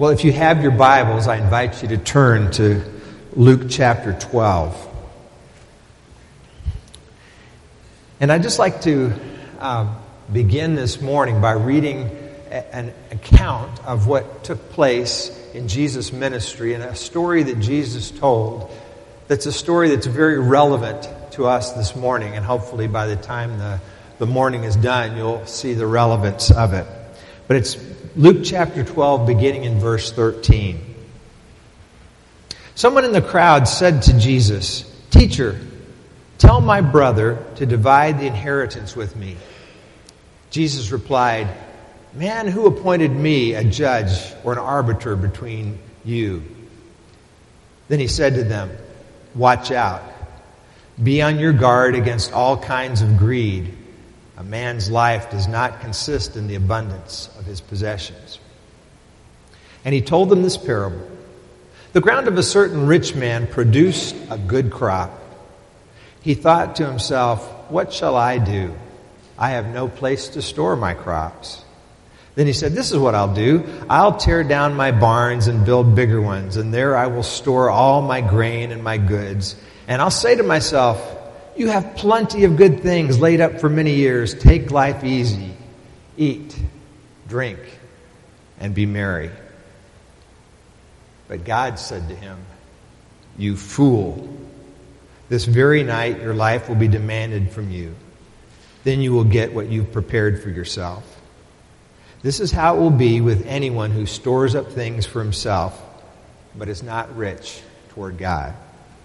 Well, if you have your Bibles, I invite you to turn to Luke chapter 12. And I'd just like to begin this morning by reading an account of what took place in Jesus' ministry and a story that Jesus told that's a story that's very relevant to us this morning. And hopefully by the time the morning is done, you'll see the relevance of it. But it's Luke chapter 12, beginning in verse 13. Someone in the crowd said to Jesus, "Teacher, tell my brother to divide the inheritance with me." Jesus replied, "Man, who appointed me a judge or an arbiter between you?" Then he said to them, "Watch out. Be on your guard against all kinds of greed. A man's life does not consist in the abundance of his possessions." And he told them this parable. The ground of a certain rich man produced a good crop. He thought to himself, "What shall I do? I have no place to store my crops." Then he said, "This is what I'll do. I'll tear down my barns and build bigger ones, and there I will store all my grain and my goods. And I'll say to myself, you have plenty of good things laid up for many years. Take life easy. Eat, drink, and be merry." But God said to him, "You fool, this very night your life will be demanded from you. Then you will get what you've prepared for yourself. This is how it will be with anyone who stores up things for himself, but is not rich toward God."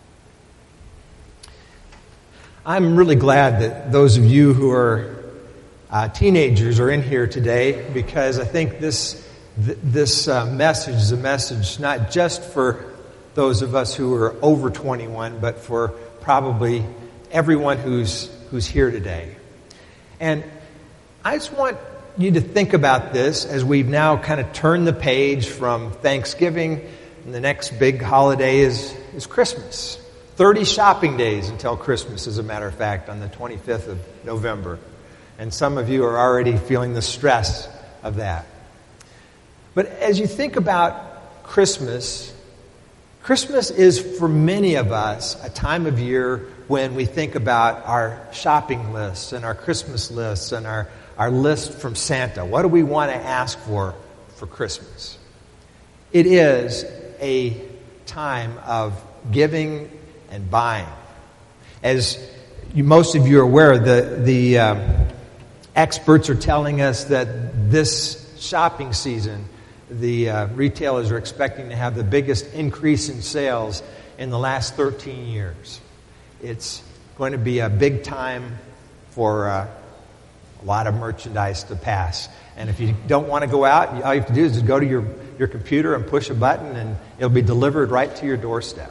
I'm really glad that those of you who are teenagers are in here today, because I think this message is a message not just for those of us who are over 21, but for probably everyone who's here today. And I just want you to think about this as we've now kind of turned the page from Thanksgiving, and the next big holiday is Christmas. 30 shopping days until Christmas, as a matter of fact, on the 25th of November. And some of you are already feeling the stress of that. But as you think about Christmas, Christmas is for many of us a time of year when we think about our shopping lists and our Christmas lists and our list from Santa. What do we want to ask for Christmas? It is a time of giving and buying. As most of you are aware, the experts are telling us that this shopping season, the retailers are expecting to have the biggest increase in sales in the last 13 years. It's going to be a big time for a lot of merchandise to pass. And if you don't want to go out, all you have to do is just go to your computer and push a button, and it'll be delivered right to your doorstep.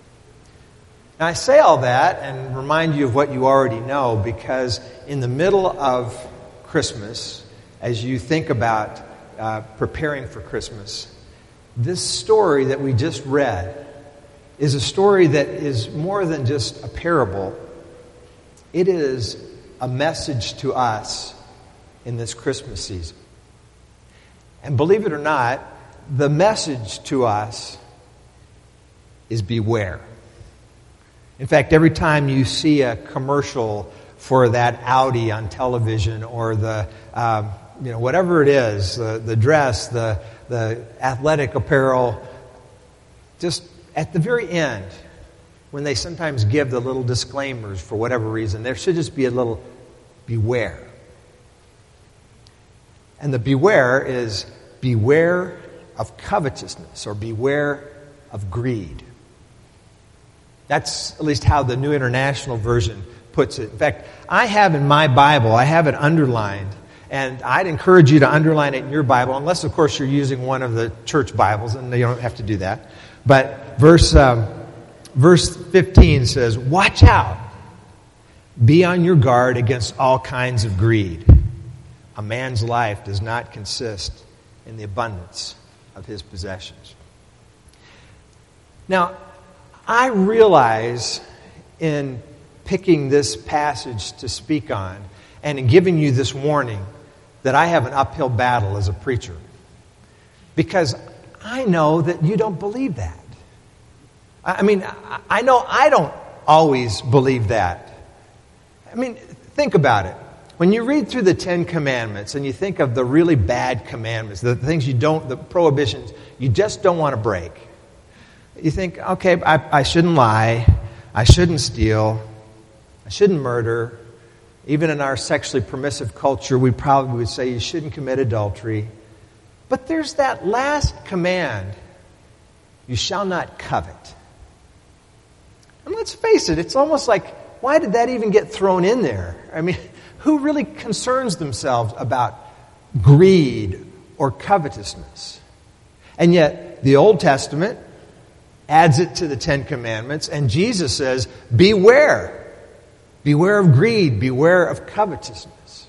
Now, I say all that and remind you of what you already know, because in the middle of Christmas, as you think about preparing for Christmas, this story that we just read is a story that is more than just a parable. It is a message to us in this Christmas season. And believe it or not, the message to us is beware. In fact, every time you see a commercial for that Audi on television, or the whatever it is, the dress, the athletic apparel, just at the very end, when they sometimes give the little disclaimers for whatever reason, there should just be a little beware. And the beware is beware of covetousness, or beware of greed. That's at least how the New International Version puts it. In fact, I have in my Bible, I have it underlined, and I'd encourage you to underline it in your Bible, unless, of course, you're using one of the church Bibles, and you don't have to do that. But verse 15 says, "Watch out. Be on your guard against all kinds of greed. A man's life does not consist in the abundance of his possessions." Now, I realize in picking this passage to speak on and in giving you this warning that I have an uphill battle as a preacher. Because I know that you don't believe that. I mean, I know I don't always believe that. I mean, think about it. When you read through the Ten Commandments and you think of the really bad commandments, the things the prohibitions you just don't want to break, you think, okay, I shouldn't lie, I shouldn't steal, I shouldn't murder. Even in our sexually permissive culture, we probably would say you shouldn't commit adultery. But there's that last command, you shall not covet. And let's face it, it's almost like, why did that even get thrown in there? I mean, who really concerns themselves about greed or covetousness? And yet, the Old Testament adds it to the Ten Commandments, and Jesus says, beware. Beware of greed, beware of covetousness.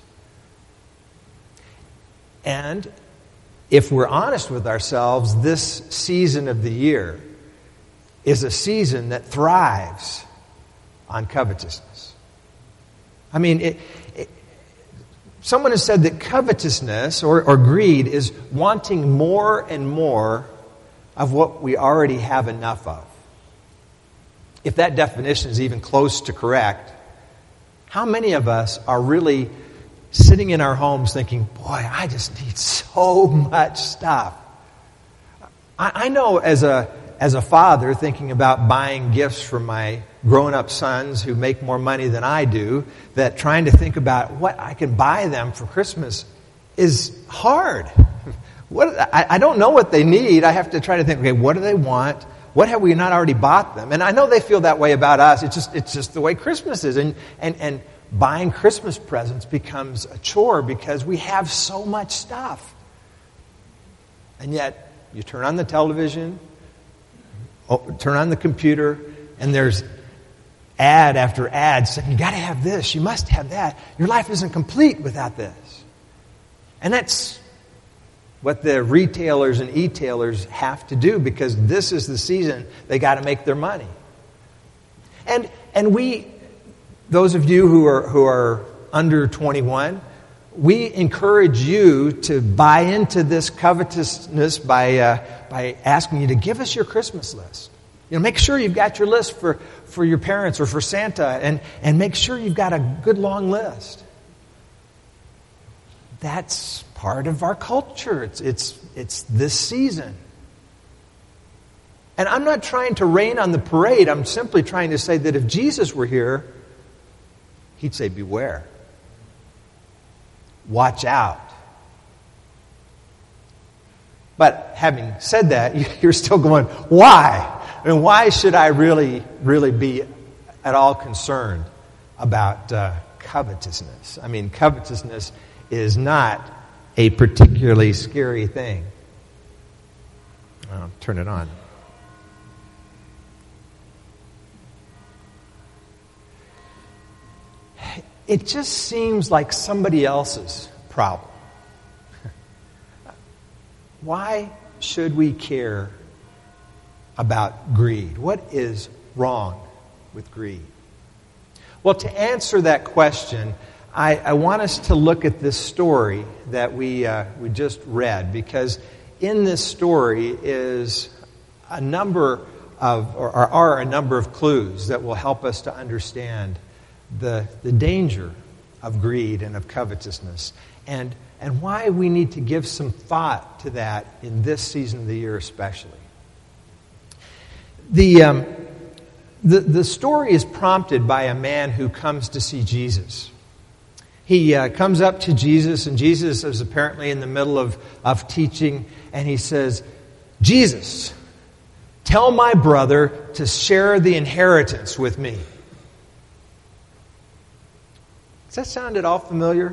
And if we're honest with ourselves, this season of the year is a season that thrives on covetousness. I mean, someone has said that covetousness or greed is wanting more and more of what we already have enough of. If that definition is even close to correct, how many of us are really sitting in our homes thinking, boy, I just need so much stuff? I know as a father thinking about buying gifts for my grown-up sons who make more money than I do, that trying to think about what I can buy them for Christmas is hard. I don't know what they need. I have to try to think, okay, what do they want? What have we not already bought them? And I know they feel that way about us. It's just the way Christmas is. And buying Christmas presents becomes a chore because we have so much stuff. And yet, you turn on the television, turn on the computer, and there's ad after ad saying, you got to have this, you must have that. Your life isn't complete without this. And that's what the retailers and e-tailers have to do, because this is the season they got to make their money. And we, those of you who are under 21, we encourage you to buy into this covetousness by asking you to give us your Christmas list. You know, make sure you've got your list for your parents or for Santa, and make sure you've got a good long list. That's part of our culture. It's this season. And I'm not trying to rain on the parade. I'm simply trying to say that if Jesus were here, he'd say, beware. Watch out. But having said that, you're still going, why? I mean, why should I really be at all concerned about covetousness? I mean, covetousness is not a particularly scary thing. I'll turn it on. It just seems like somebody else's problem. Why should we care about greed? What is wrong with greed? Well, to answer that question, I want us to look at this story that we just read, because in this story is are a number of clues that will help us to understand the danger of greed and of covetousness, and why we need to give some thought to that in this season of the year especially. The story is prompted by a man who comes to see Jesus. He comes up to Jesus, and Jesus is apparently in the middle of teaching, and he says, Jesus, tell my brother to share the inheritance with me. Does that sound at all familiar?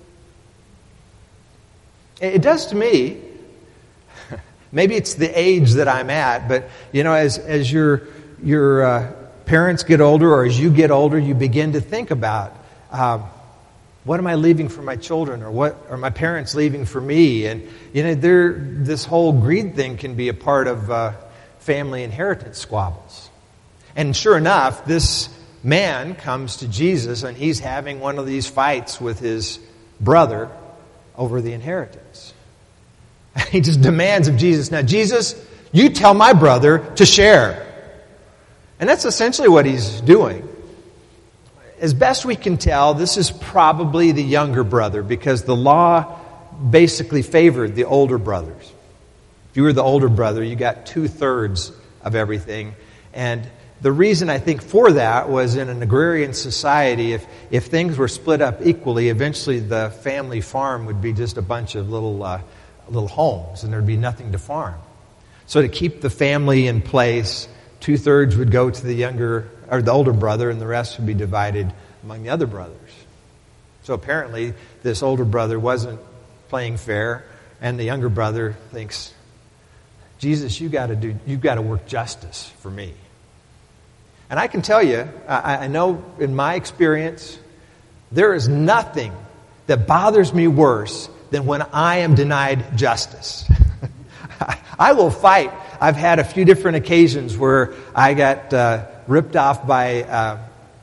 It does to me. Maybe it's the age that I'm at, but you know, as your parents get older, or as you get older, you begin to think about what am I leaving for my children, or what are my parents leaving for me? And you know, this whole greed thing can be a part of family inheritance squabbles. And sure enough, this man comes to Jesus, and he's having one of these fights with his brother over the inheritance. He just demands of Jesus, now, Jesus, you tell my brother to share. And that's essentially what he's doing. As best we can tell, this is probably the younger brother because the law basically favored the older brothers. If you were the older brother, you got 2/3 of everything. And the reason I think for that was in an agrarian society, if things were split up equally, eventually the family farm would be just a bunch of little homes, and there'd be nothing to farm. So to keep the family in place, 2/3 would go to the older brother, and the rest would be divided among the other brothers. So apparently, this older brother wasn't playing fair, and the younger brother thinks, Jesus, you've got to work justice for me. And I can tell you, I know in my experience, there is nothing that bothers me worse than when I am denied justice. I will fight. I've had a few different occasions where I got ripped off by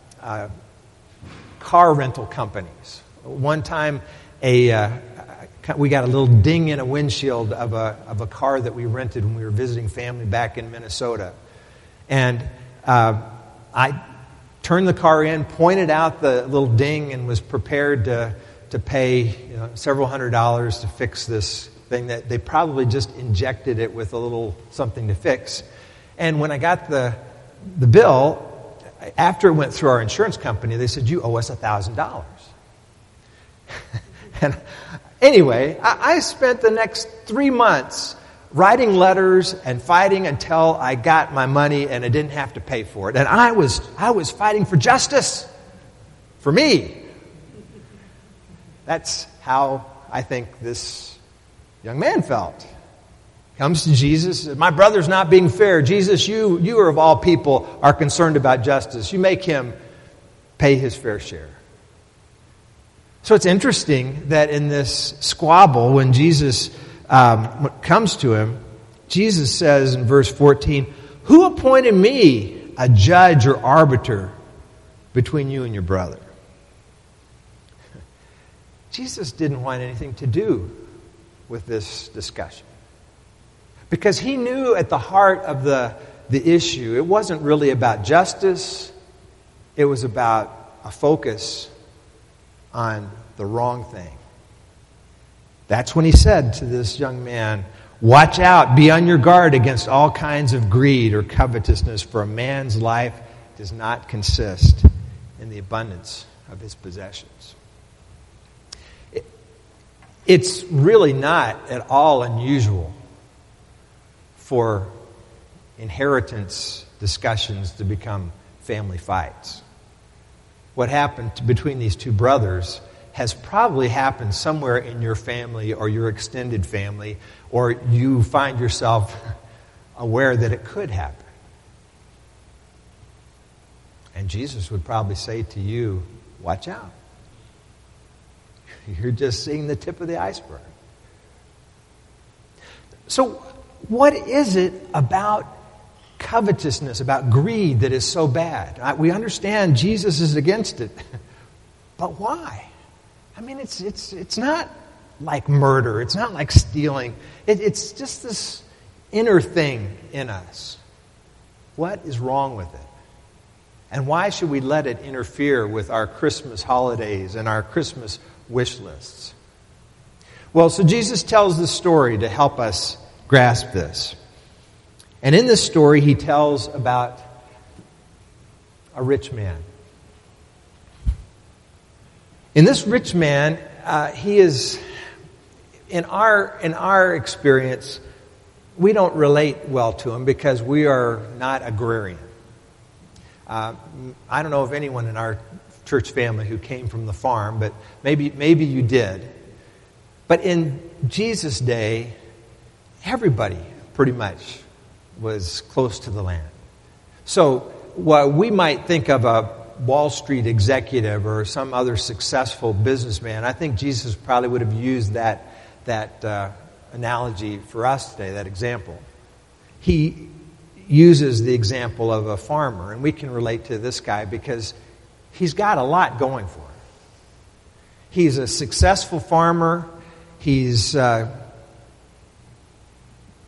car rental companies. One time, we got a little ding in a windshield of a car that we rented when we were visiting family back in Minnesota. And I turned the car in, pointed out the little ding, and was prepared to pay several $100s to fix this thing that they probably just injected it with a little something to fix. And when I got the bill, after it went through our insurance company, they said, you owe us $1,000. And anyway, I spent the next 3 months writing letters and fighting until I got my money and I didn't have to pay for it. And I was fighting for justice for me. That's how I think this young man felt. Comes to Jesus, my brother's not being fair. Jesus, you are of all people are concerned about justice. You make him pay his fair share. So it's interesting that in this squabble, when Jesus comes to him, Jesus says in verse 14, who appointed me a judge or arbiter between you and your brother? Jesus didn't want anything to do with this discussion. Because he knew at the heart of the issue, it wasn't really about justice. It was about a focus on the wrong thing. That's when he said to this young man, watch out, be on your guard against all kinds of greed or covetousness, for a man's life does not consist in the abundance of his possessions. It's really not at all unusual for inheritance discussions to become family fights. What happened between these two brothers has probably happened somewhere in your family or your extended family, or you find yourself aware that it could happen. And Jesus would probably say to you, watch out. You're just seeing the tip of the iceberg. So, what is it about covetousness, about greed, that is so bad? We understand Jesus is against it, but why? I mean, it's not like murder. It's not like stealing. It's just this inner thing in us. What is wrong with it? And why should we let it interfere with our Christmas holidays and our Christmas wish lists? Well, so Jesus tells this story to help us grasp this. And in this story, he tells about a rich man. In this rich man, he is, in our experience, we don't relate well to him because we are not agrarian. I don't know of anyone in our church family who came from the farm, but maybe you did. But in Jesus' day, everybody pretty much was close to the land. So while we might think of a Wall Street executive or some other successful businessman, I think Jesus probably would have used that analogy for us today, that example. He uses the example of a farmer, and we can relate to this guy because he's got a lot going for him. He's a successful farmer. He's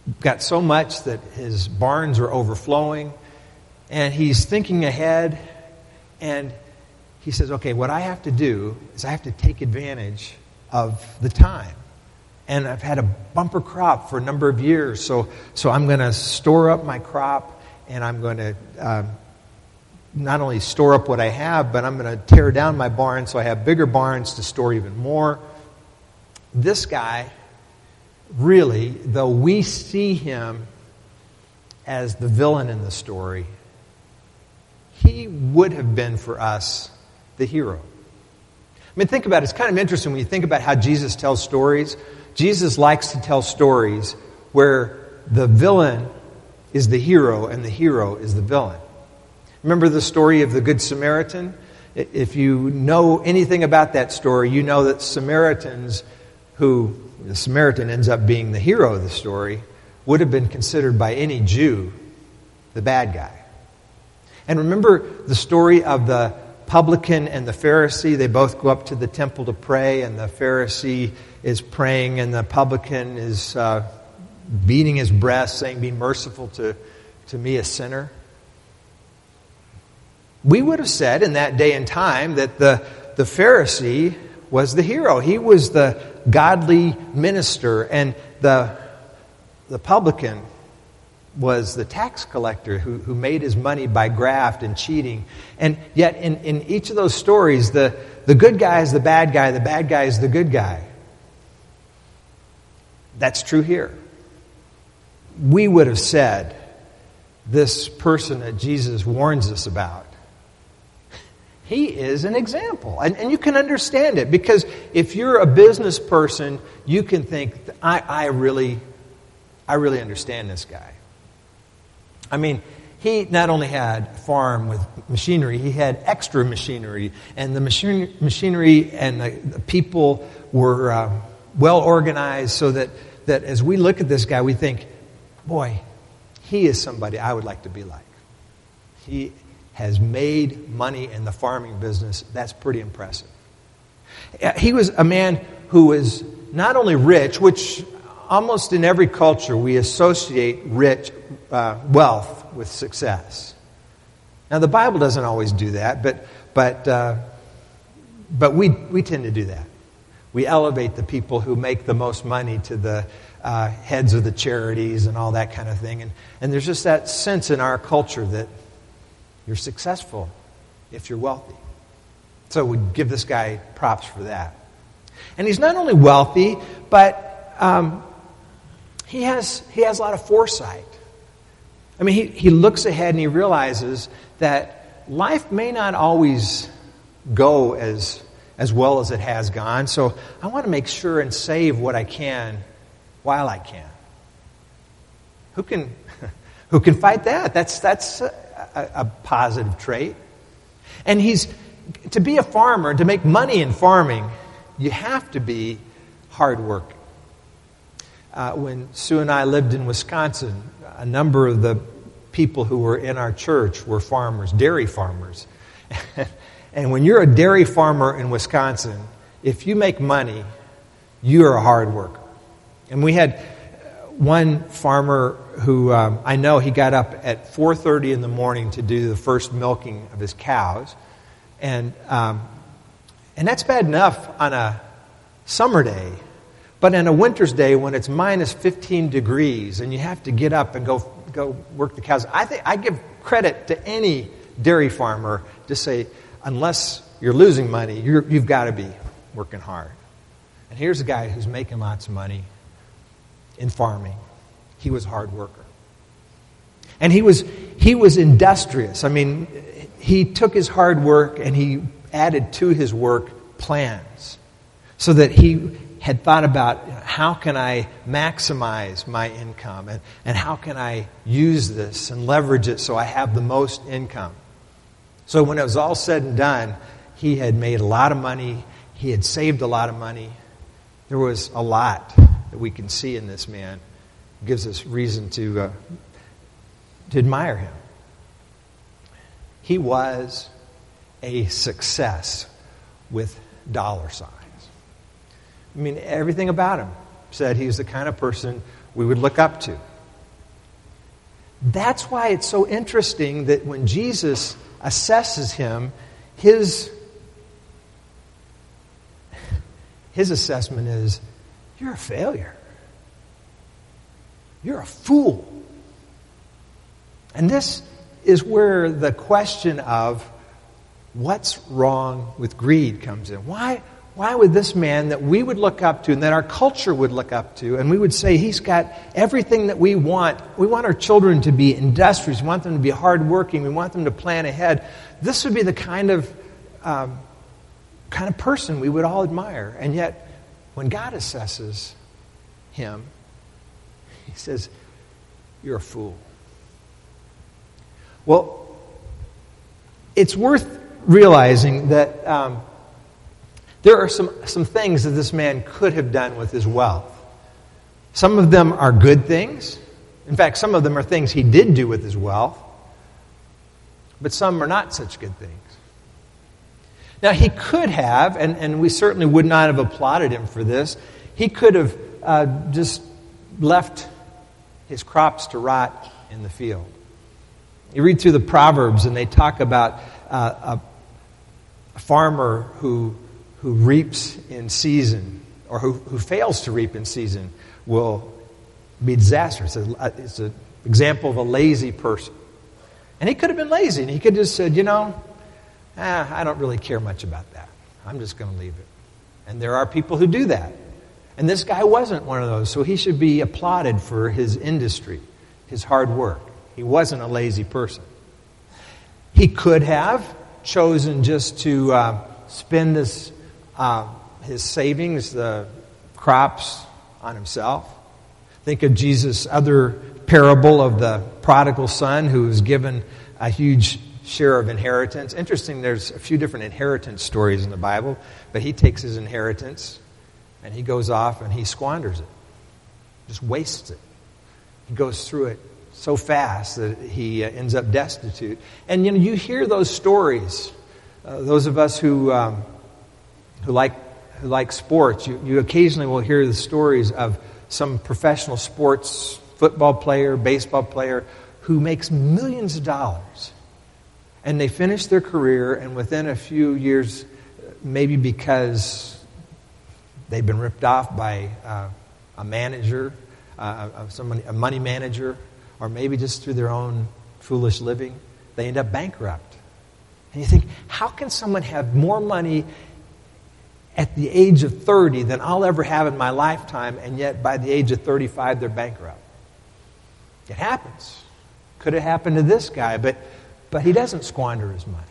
got so much that his barns are overflowing, and he's thinking ahead, and he says, okay, what I have to do is I have to take advantage of the time. And I've had a bumper crop for a number of years, so I'm going to store up my crop, and I'm going to not only store up what I have, but I'm going to tear down my barn so I have bigger barns to store even more. This guy, really, though we see him as the villain in the story, he would have been for us the hero. I mean, think about it. It's kind of interesting when you think about how Jesus tells stories. Jesus likes to tell stories where the villain is the hero and the hero is the villain. Remember the story of the Good Samaritan? If you know anything about that story, you know that Samaritans, who the Samaritan ends up being the hero of the story, would have been considered by any Jew the bad guy. And remember the story of the publican and the Pharisee? They both go up to the temple to pray, and the Pharisee is praying, and the publican is beating his breast, saying, "Be merciful to me, a sinner." We would have said in that day and time that the Pharisee was the hero. He was the godly minister, and the publican was the tax collector who made his money by graft and cheating. And yet in each of those stories, the good guy is the bad guy is the good guy. That's true here. We would have said, this person that Jesus warns us about, he is an example. And you can understand it, because if you're a business person, you can think, I really understand this guy. I mean, he not only had a farm with machinery, he had extra machinery. And the machinery and the people were well organized, so that as we look at this guy, we think, boy, he is somebody I would like to be like. He has made money in the farming business. That's pretty impressive. He was a man who was not only rich, which almost in every culture we associate wealth with success. Now the Bible doesn't always do that, but we tend to do that. We elevate the people who make the most money to the heads of the charities and all that kind of thing. And there's just that sense in our culture that you're successful if you're wealthy. So we give this guy props for that. And he's not only wealthy, but he has a lot of foresight. I mean, he looks ahead and he realizes that life may not always go as well as it has gone. So I want to make sure and save what I can while I can. Who can fight that? That's a positive trait. And to be a farmer, to make money in farming, you have to be hardworking. When Sue and I lived in Wisconsin, a number of the people who were in our church were farmers, dairy farmers. And when you're a dairy farmer in Wisconsin, if you make money, you're a hard worker. And we had one farmer who I know, he got up at 4:30 in the morning to do the first milking of his cows. And that's bad enough on a summer day. But on a winter's day when it's minus 15 degrees and you have to get up and go work the cows, I give credit to any dairy farmer to say, unless you're losing money, you've got to be working hard. And here's a guy who's making lots of money in farming. He was a hard worker. And he was industrious. I mean, he took his hard work and he added to his work plans so that he had thought about, how can I maximize my income and how can I use this and leverage it so I have the most income. So when it was all said and done, he had made a lot of money. He had saved a lot of money. There was a lot that we can see in this man. It gives us reason to admire him. He was a success with dollar signs. I mean, everything about him said he was the kind of person we would look up to. That's why it's so interesting that when Jesus assesses him, his assessment is, you're a failure. You're a fool. And this is where the question of what's wrong with greed comes in. Why would this man that we would look up to and that our culture would look up to, and we would say he's got everything that we want our children to be industrious, we want them to be hardworking, we want them to plan ahead. This would be the kind of person we would all admire. And yet, when God assesses him, he says, you're a fool. Well, it's worth realizing that there are some things that this man could have done with his wealth. Some of them are good things. In fact, some of them are things he did do with his wealth. But some are not such good things. Now, he could have, and we certainly would not have applauded him for this, he could have just left his crops to rot in the field. You read through the Proverbs, and they talk about a farmer who reaps in season, or who fails to reap in season, will be disastrous. It's an example of a lazy person. And he could have been lazy, and he could have just said, I don't really care much about that. I'm just going to leave it. And there are people who do that. And this guy wasn't one of those, so he should be applauded for his industry, his hard work. He wasn't a lazy person. He could have chosen just to spend his savings, the crops, on himself. Think of Jesus' other parable of the prodigal son who was given a huge share of inheritance. Interesting, there's a few different inheritance stories in the Bible, but he takes his inheritance and he goes off and he squanders it, just wastes it. He goes through it so fast that he ends up destitute. And you hear those stories. Those of us who like sports, you occasionally will hear the stories of some professional sports football player, baseball player who makes millions of dollars. And they finish their career, and within a few years, maybe because they've been ripped off by a manager, a money manager, or maybe just through their own foolish living, they end up bankrupt. And you think, how can someone have more money at the age of 30 than I'll ever have in my lifetime, and yet by the age of 35 they're bankrupt? It happens. Could have happened to this guy, but he doesn't squander his money.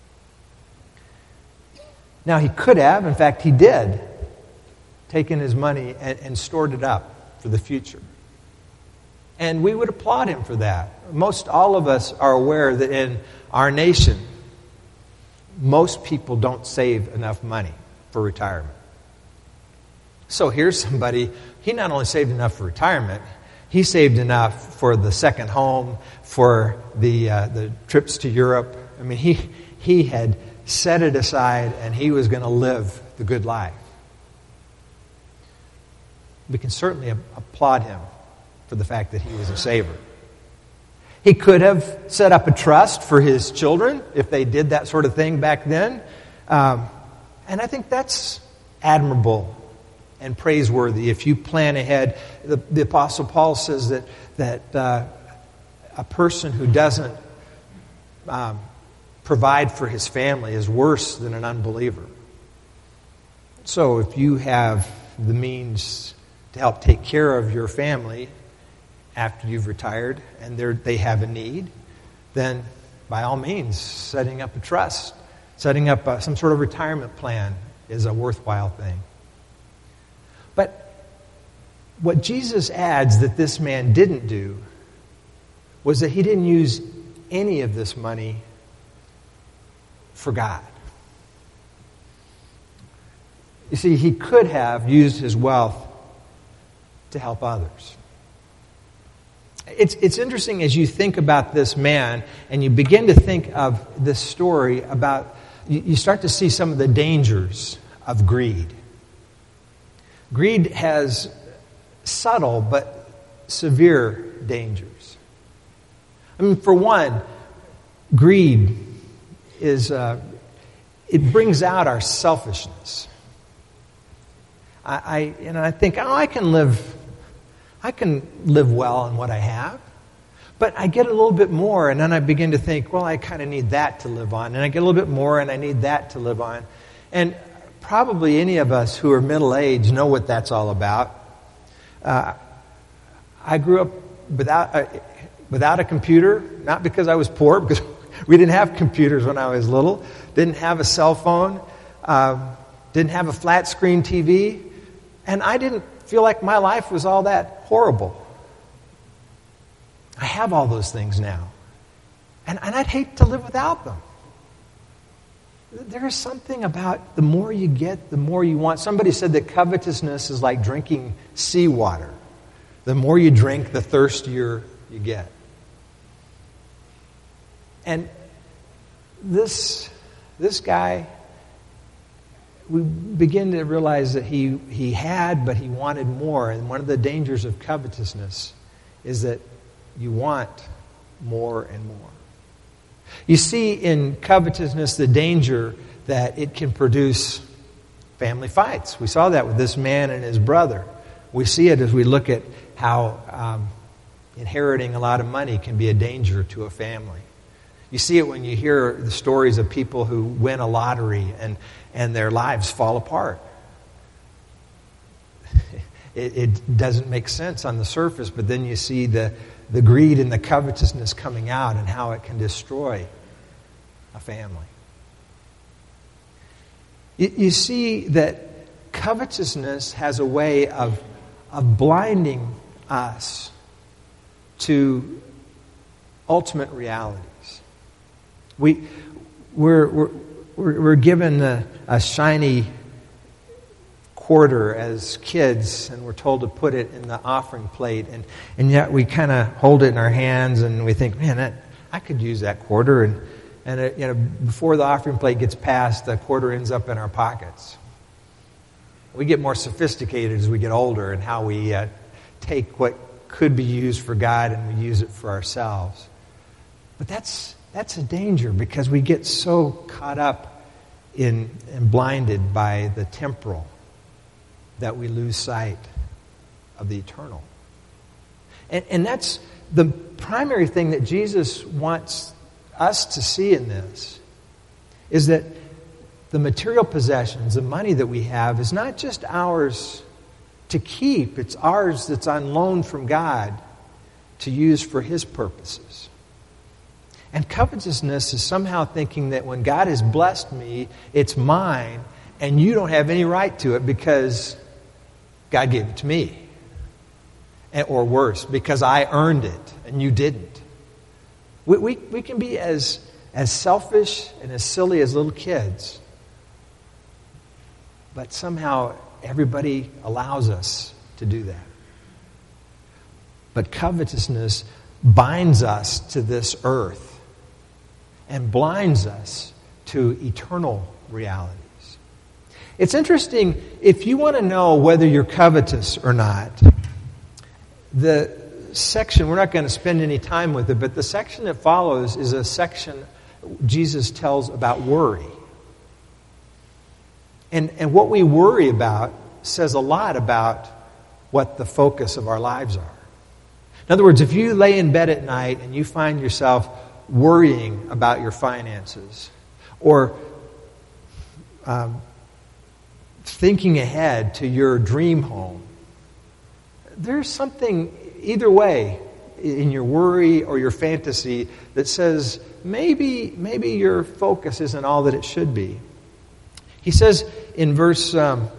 Now, he could have, in fact, he did, taken his money and stored it up for the future. And we would applaud him for that. Most all of us are aware that in our nation, most people don't save enough money for retirement. So here's somebody, he not only saved enough for retirement, he saved enough for the second home, for the trips to Europe. I mean, he had set it aside, and he was going to live the good life. We can certainly applaud him for the fact that he was a saver. He could have set up a trust for his children if they did that sort of thing back then. And I think that's admirable and praiseworthy if you plan ahead. The Apostle Paul says that a person who doesn't provide for his family is worse than an unbeliever. So if you have the means to help take care of your family after you've retired and they have a need, then by all means, setting up a trust, setting up some sort of retirement plan is a worthwhile thing. But what Jesus adds that this man didn't do was that he didn't use any of this money for God. You see, he could have used his wealth to help others. It's interesting as you think about this man and you begin to think of this story about, you start to see some of the dangers of greed. Greed has subtle but severe dangers. I mean, for one, greed is, it brings out our selfishness. I think, I can live well on what I have. But I get a little bit more, and then I begin to think, well, I kind of need that to live on. And I get a little bit more, and I need that to live on. And probably any of us who are middle-aged know what that's all about. I grew up without a computer, not because I was poor, because we didn't have computers when I was little, didn't have a cell phone, didn't have a flat-screen TV, and I didn't feel like my life was all that horrible. I have all those things now. And I'd hate to live without them. There is something about the more you get, the more you want. Somebody said that covetousness is like drinking seawater. The more you drink, the thirstier you get. And this guy, we begin to realize that he had, but he wanted more. And one of the dangers of covetousness is that you want more and more. You see in covetousness the danger that it can produce family fights. We saw that with this man and his brother. We see it as we look at how inheriting a lot of money can be a danger to a family. You see it when you hear the stories of people who win a lottery and their lives fall apart. It doesn't make sense on the surface, but then you see the greed and the covetousness coming out and how it can destroy a family. You see that covetousness has a way of blinding us to ultimate realities. We're given a shiny quarter as kids, and we're told to put it in the offering plate, and yet we kind of hold it in our hands, and we think, man, I could use that quarter, and before the offering plate gets passed, the quarter ends up in our pockets. We get more sophisticated as we get older in how we take what could be used for God and we use it for ourselves. But that's a danger, because we get so caught up in and blinded by the temporal that we lose sight of the eternal. And that's the primary thing that Jesus wants us to see in this, is that the material possessions, the money that we have, is not just ours to keep. It's ours that's on loan from God to use for His purposes. And covetousness is somehow thinking that when God has blessed me, it's mine, and you don't have any right to it because God gave it to me. Or worse, because I earned it and you didn't. We can be as selfish and as silly as little kids, but somehow everybody allows us to do that. But covetousness binds us to this earth and blinds us to eternal realities. It's interesting, if you want to know whether you're covetous or not, the section, we're not going to spend any time with it, but the section that follows is a section Jesus tells about worry. And what we worry about says a lot about what the focus of our lives are. In other words, if you lay in bed at night and you find yourself worrying about your finances, or thinking ahead to your dream home, there's something either way in your worry or your fantasy that says maybe your focus isn't all that it should be. He says in verse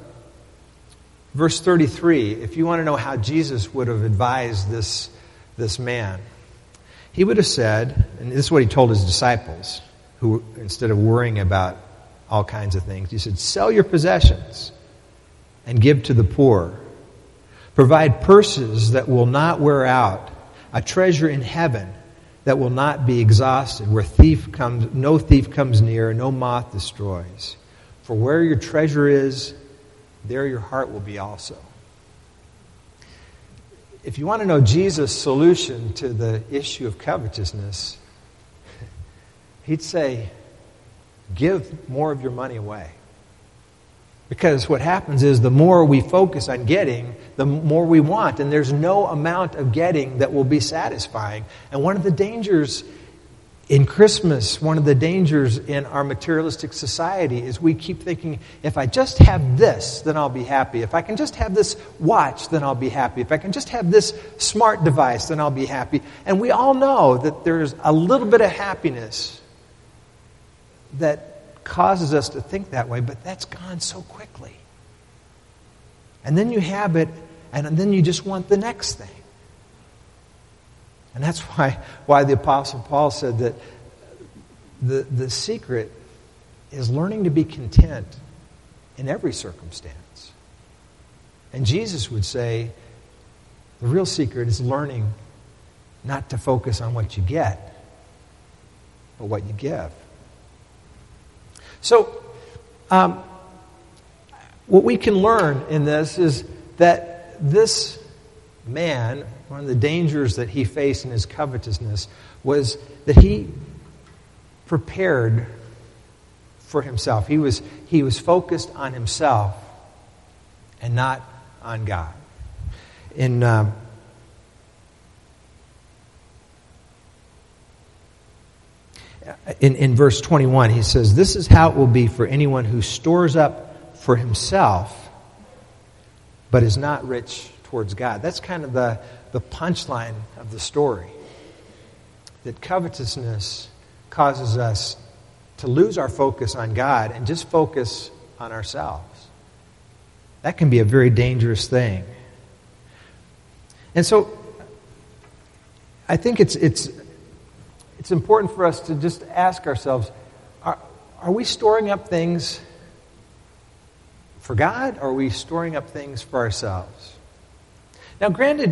33, if you want to know how Jesus would have advised this man, he would have said, and this is what he told his disciples, who instead of worrying about all kinds of things, he said, sell your possessions and give to the poor. Provide purses that will not wear out, a treasure in heaven that will not be exhausted, where no thief comes near, no moth destroys. For where your treasure is, there your heart will be also. if you want to know Jesus' solution to the issue of covetousness, he'd say, give more of your money away. Because what happens is the more we focus on getting, the more we want. And there's no amount of getting that will be satisfying. And one of the dangers in Christmas, one of the dangers in our materialistic society is we keep thinking, if I just have this, then I'll be happy. If I can just have this watch, then I'll be happy. If I can just have this smart device, then I'll be happy. And we all know that there's a little bit of happiness that causes us to think that way, but that's gone so quickly. And then you have it, and then you just want the next thing. And that's why the Apostle Paul said that the secret is learning to be content in every circumstance. And Jesus would say the real secret is learning not to focus on what you get, but what you give. So, what we can learn in this is that this man, one of the dangers that he faced in his covetousness was that he prepared for himself. He was focused on himself and not on God. In verse 21, he says, "This is how it will be for anyone who stores up for himself, but is not rich towards God." That's kind of the punchline of the story. That covetousness causes us to lose our focus on God and just focus on ourselves. That can be a very dangerous thing. And so, I think it's important for us to just ask ourselves, are we storing up things for God, or are we storing up things for ourselves? Now, granted,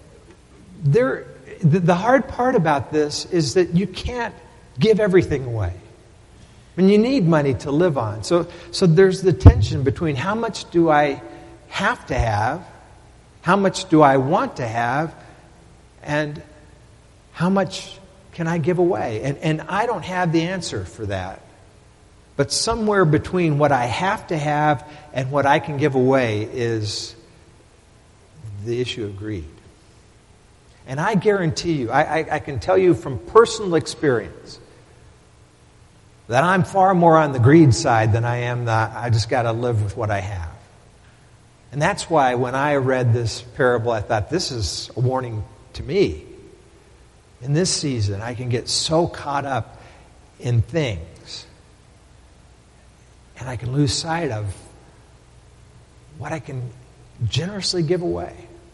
the hard part about this is that you can't give everything away. I mean, you need money to live on. So there's the tension between how much do I have to have, how much do I want to have, and how much can I give away? And I don't have the answer for that. But somewhere between what I have to have and what I can give away is the issue of greed. And I guarantee you, I can tell you from personal experience that I'm far more on the greed side than I am I just got to live with what I have. And that's why when I read this parable, I thought, this is a warning to me. In this season, I can get so caught up in things, and I can lose sight of what I can generously give away.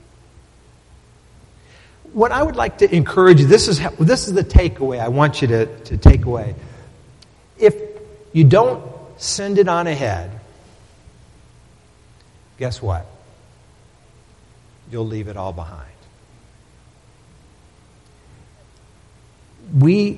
What I would like to encourage you, this is the takeaway I want you to take away. If you don't send it on ahead, guess what? You'll leave it all behind. We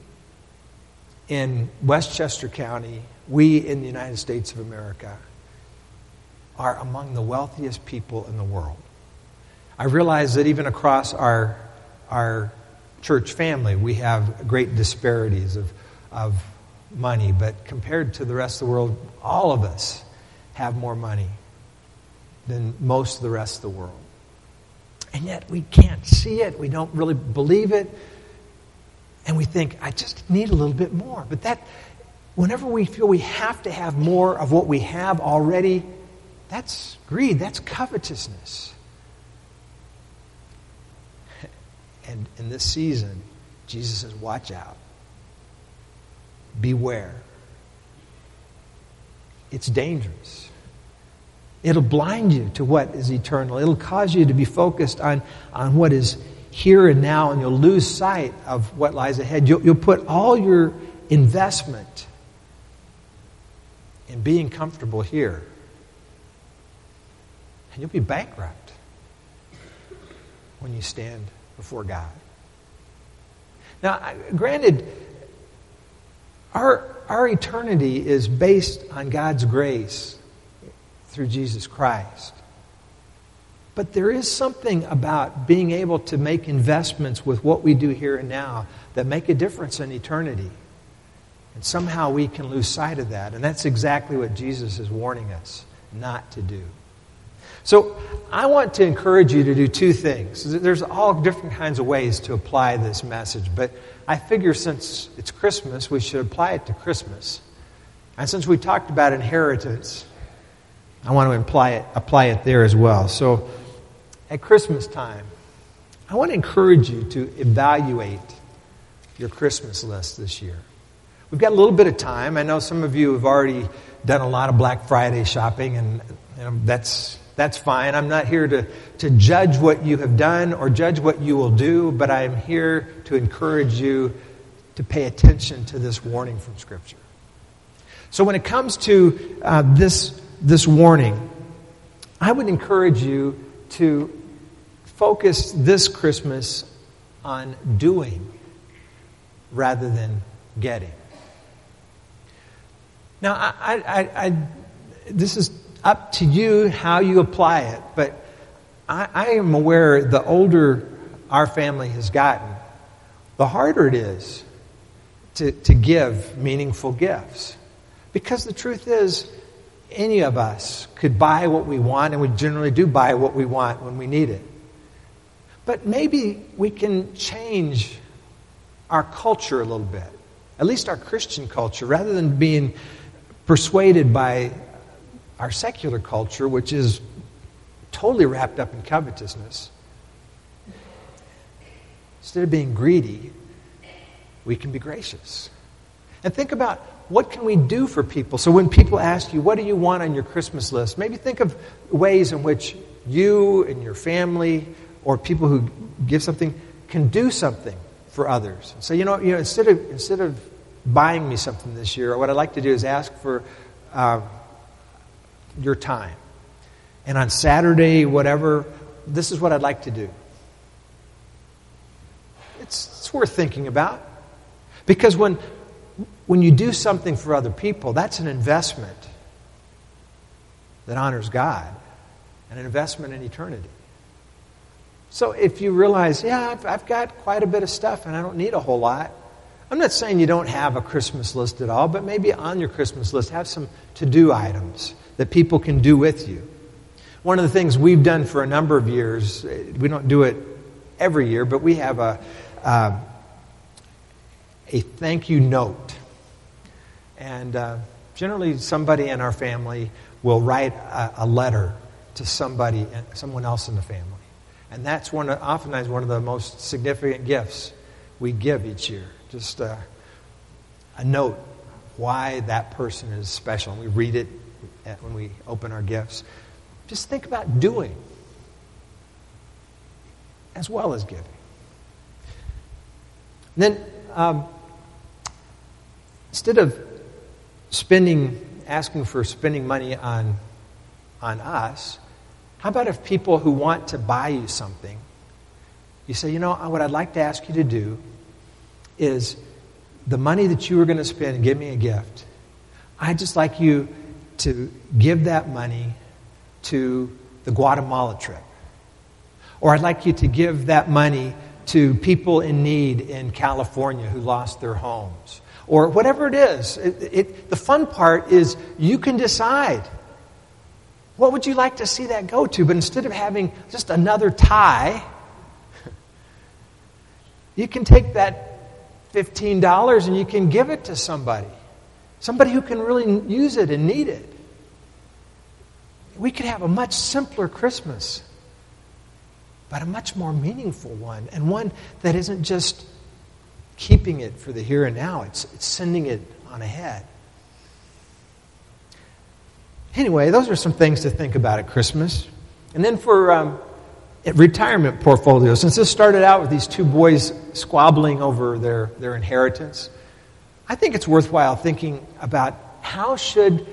in Westchester County, we in the United States of America, are among the wealthiest people in the world. I realize that even across our church family, we have great disparities of money, but compared to the rest of the world, all of us have more money than most of the rest of the world. And yet we can't see it, we don't really believe it, and we think, I just need a little bit more. But whenever we feel we have to have more of what we have already, that's greed, that's covetousness. And in this season, Jesus says, watch out. Beware. It's dangerous. It'll blind you to what is eternal. It'll cause you to be focused on what is here and now, and you'll lose sight of what lies ahead. You'll put all your investment in being comfortable here, and you'll be bankrupt when you stand before God. Now, granted, our eternity is based on God's grace through Jesus Christ. But there is something about being able to make investments with what we do here and now that make a difference in eternity. And somehow we can lose sight of that. And that's exactly what Jesus is warning us not to do. So I want to encourage you to do two things. There's all different kinds of ways to apply this message. But I figure since it's Christmas, we should apply it to Christmas. And since we talked about inheritance, I want to apply it there as well. So at Christmas time, I want to encourage you to evaluate your Christmas list this year. We've got a little bit of time. I know some of you have already done a lot of Black Friday shopping, and that's fine. I'm not here to judge what you have done or judge what you will do, but I'm here to encourage you to pay attention to this warning from Scripture. So when it comes to this warning, I would encourage you to focus this Christmas on doing rather than getting. Now, I this is up to you how you apply it, but I am aware the older our family has gotten, the harder it is to give meaningful gifts. Because the truth is, any of us could buy what we want, and we generally do buy what we want when we need it. But maybe we can change our culture a little bit, at least our Christian culture, rather than being persuaded by our secular culture, which is totally wrapped up in covetousness. Instead of being greedy, we can be gracious. And think about, what can we do for people? So when people ask you, what do you want on your Christmas list? Maybe think of ways in which you and your family or people who give something can do something for others. So, instead of buying me something this year, what I'd like to do is ask for your time. And on Saturday, whatever, this is what I'd like to do. It's worth thinking about. Because when you do something for other people, that's an investment that honors God and an investment in eternity. So if you realize, I've got quite a bit of stuff and I don't need a whole lot. I'm not saying you don't have a Christmas list at all, but maybe on your Christmas list have some to-do items that people can do with you. One of the things we've done for a number of years, we don't do it every year, but we have a thank you note. And generally somebody in our family will write a letter to someone else in the family. And that's oftentimes one of the most significant gifts we give each year. Just a note why that person is special. And we read it when we open our gifts. Just think about doing as well as giving. And then instead of asking for spending money on us, how about if people who want to buy you something, you say, what I'd like to ask you to do is the money that you were going to spend and give me a gift, I'd just like you to give that money to the Guatemala trip. Or I'd like you to give that money to people in need in California who lost their homes. Or whatever it is. The fun part is you can decide. What would you like to see that go to? But instead of having just another tie, you can take that $15 and you can give it to somebody. Somebody who can really use it and need it. We could have a much simpler Christmas, but a much more meaningful one. And one that isn't just keeping it for the here and now. It's sending it on ahead. Anyway, those are some things to think about at Christmas. And then for retirement portfolios, since this started out with these two boys squabbling over their inheritance, I think it's worthwhile thinking about how should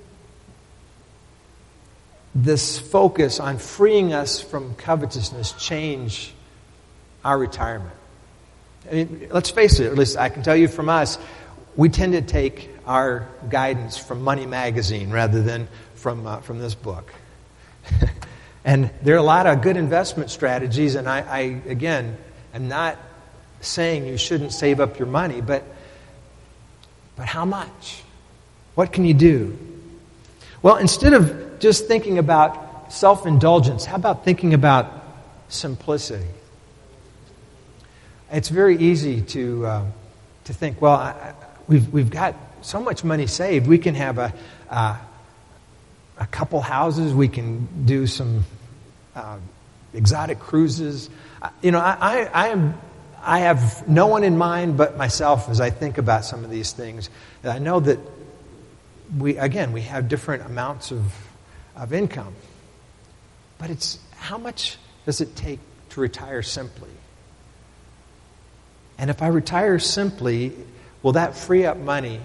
this focus on freeing us from covetousness change our retirement. I mean, let's face it, at least I can tell you from us, we tend to take our guidance from Money Magazine rather than from this book. And there are a lot of good investment strategies, and I again, am not saying you shouldn't save up your money, but how much? What can you do? Well, instead of just thinking about self-indulgence, how about thinking about simplicity? It's very easy to think, well, we've got so much money saved. We can have a couple houses. We can do some exotic cruises. I have no one in mind but myself as I think about some of these things. And I know that we have different amounts of income. But it's how much does it take to retire simply? And if I retire simply, will that free up money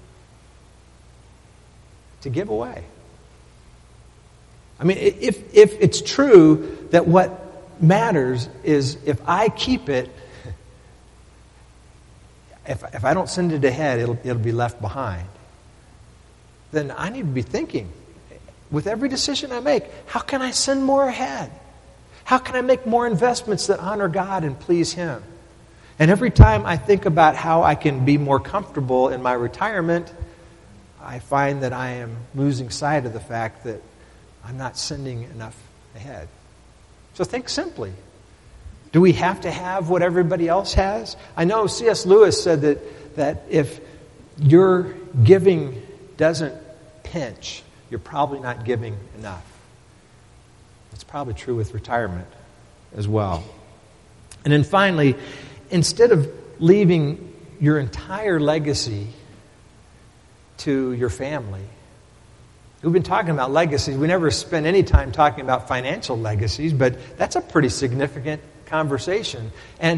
to give away? I mean, if it's true that what matters is if I keep it, if I don't send it ahead, it'll be left behind. Then I need to be thinking, with every decision I make, how can I send more ahead? How can I make more investments that honor God and please Him? And every time I think about how I can be more comfortable in my retirement, I find that I am losing sight of the fact that I'm not sending enough ahead. So think simply. Do we have to have what everybody else has? I know C.S. Lewis said that if your giving doesn't pinch, you're probably not giving enough. It's probably true with retirement as well. And then finally, instead of leaving your entire legacy to your family, we've been talking about legacies. We never spend any time talking about financial legacies, but that's a pretty significant conversation. And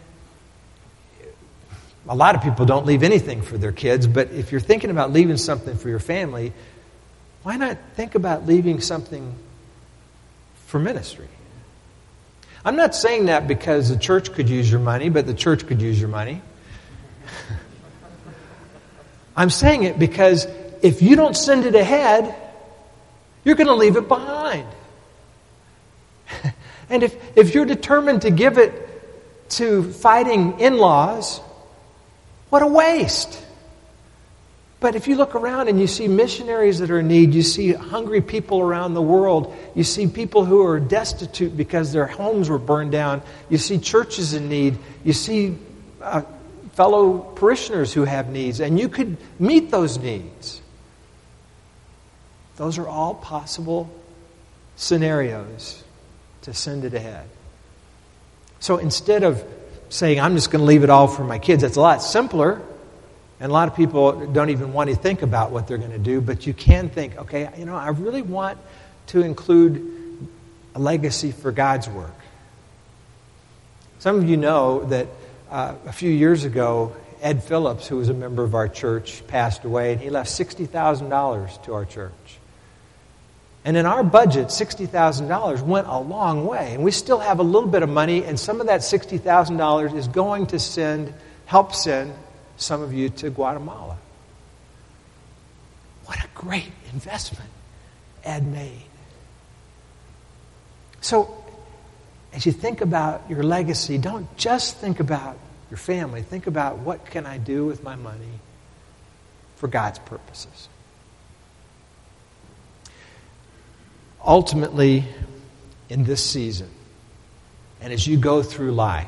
a lot of people don't leave anything for their kids, but if you're thinking about leaving something for your family, why not think about leaving something for ministry? I'm not saying that because the church could use your money, but the church could use your money. I'm saying it because if you don't send it ahead, you're going to leave it behind. And if you're determined to give it to fighting in-laws, what a waste. But if you look around and you see missionaries that are in need, you see hungry people around the world, you see people who are destitute because their homes were burned down, you see churches in need, you see fellow parishioners who have needs, and you could meet those needs. Those are all possible scenarios to send it ahead. So instead of saying, I'm just going to leave it all for my kids, that's a lot simpler. And a lot of people don't even want to think about what they're going to do, but you can think, okay, I really want to include a legacy for God's work. Some of you know that a few years ago, Ed Phillips, who was a member of our church, passed away, and he left $60,000 to our church. And in our budget, $60,000 went a long way. And we still have a little bit of money, and some of that $60,000 is going to help send some of you to Guatemala. What a great investment Ed made. So, as you think about your legacy, don't just think about your family. Think about, what can I do with my money for God's purposes? Ultimately, in this season, and as you go through life,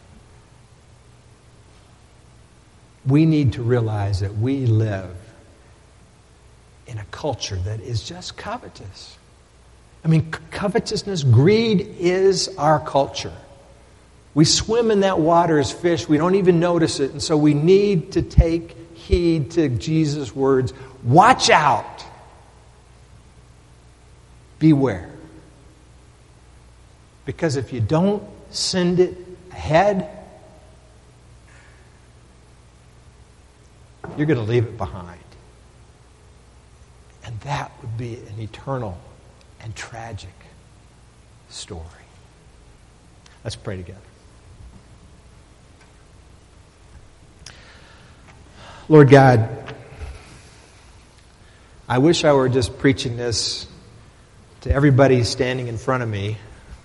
we need to realize that we live in a culture that is just covetous. I mean, covetousness, greed is our culture. We swim in that water as fish. We don't even notice it. And so we need to take heed to Jesus' words. Watch out. Beware. Because if you don't send it ahead, you're going to leave it behind. And that would be an eternal and tragic story. Let's pray together. Lord God, I wish I were just preaching this to everybody standing in front of me,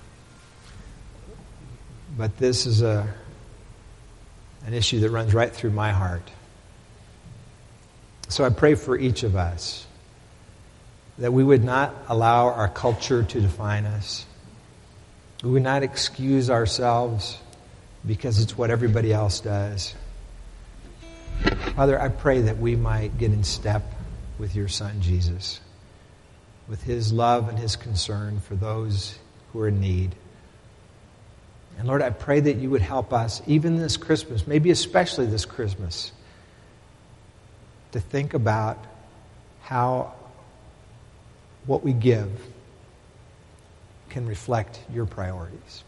but this is an issue that runs right through my heart. So I pray for each of us that we would not allow our culture to define us. We would not excuse ourselves because it's what everybody else does. Father, I pray that we might get in step with your Son, Jesus, with his love and his concern for those who are in need. And Lord, I pray that you would help us, even this Christmas, maybe especially this Christmas, to think about how what we give can reflect your priorities.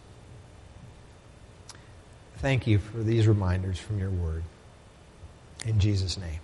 Thank you for these reminders from your word. In Jesus' name.